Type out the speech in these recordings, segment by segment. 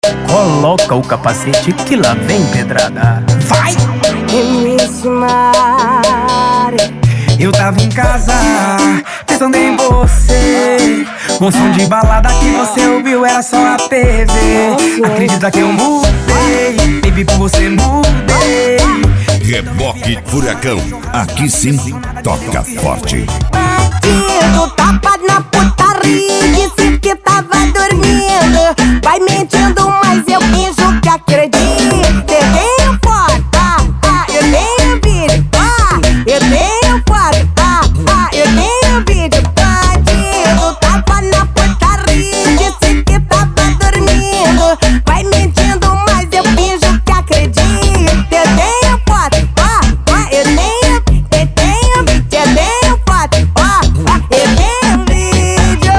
Coloca o capacete que lá vem pedrada. Vai! MC Mari, eu tava em casa, pensando em você. Um som de balada que você ouviu era só a TV. Acredita que eu mudei, baby, por você mudei. Reboque Furacão, aqui sim toca forte. bandido, tapa na putaria, disse que tava dormindo. Vai mentindo, mas eu finjo que acredito. Eu tenho foto, eu tenho vídeo, eu tenho foto, eu tenho vídeo. Bandido, tapa na putaria, disse que tava dormindo. Vai mentindo, mas eu finjo que acredito. Eu tenho foto, eu tenho vídeo, eu tenho foto, eu tenho vídeo.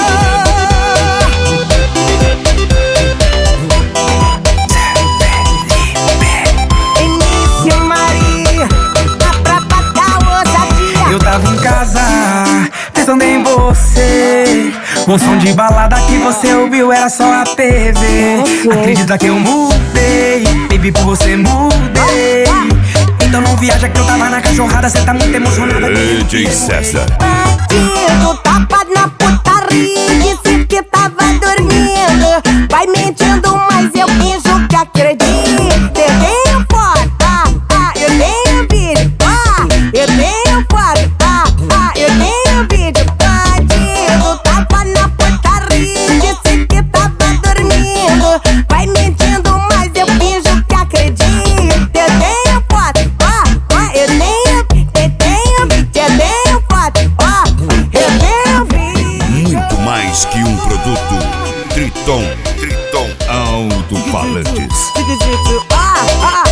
MC Mari, pra pagar ousadia. Eu tava em casa, pensando em você. Um som de balada que você ouviu era só a TV. Acredita que eu mudei, baby, por você mudei. Então não viaja que eu tava na cachorrada, cê tá muito emocionada. DJ César. Bandido, tapa na putaria, disse que tava dormindo. Vai mentindo, mas eu finjo que acredito. Eu tenho foto, eu tenho vídeo, eu tenho foto, eu tenho vídeo. Bandido, tapa na putaria, disse que tava dormindo. Vai mentindo, mas eu finjo que acredito. Eu tenho foto, eu tenho vídeo, eu tenho foto, eu tenho vídeo. Muito mais que um produto. Triton, alto-falantes. Chiquitito,